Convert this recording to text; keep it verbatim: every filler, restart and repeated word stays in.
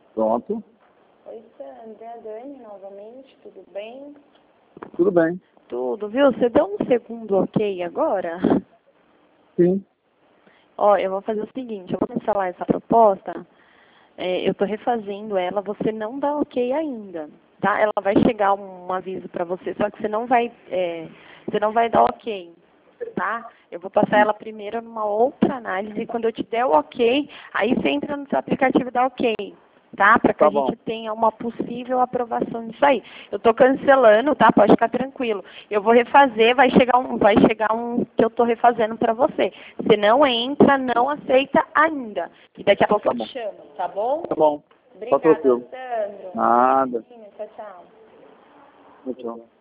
Pronto. Oi, Sandra, é a Dani novamente, tudo bem? Tudo bem. Tudo, viu? Você deu um segundo ok agora? Sim. Ó, eu vou fazer o seguinte, eu vou cancelar essa proposta, é, eu estou refazendo ela, você não dá ok ainda, tá? Ela vai chegar um aviso para você, só que você não vai, é, você não vai dar ok, tá? Eu vou passar ela primeiro numa outra análise, e quando eu te der o ok, aí você entra no seu aplicativo e dá ok. Tá? Para que Tá a bom. gente tenha uma possível aprovação disso aí. Eu estou cancelando, tá? Pode ficar tranquilo. Eu vou refazer, vai chegar um, vai chegar um que eu estou refazendo para você. Você não entra, não aceita ainda. E daqui a pouco Tá eu bom. te chamo, tá bom? Tá bom. Tá Obrigada, tranquilo. Sandro. Nada. Tchau, tchau. Tchau.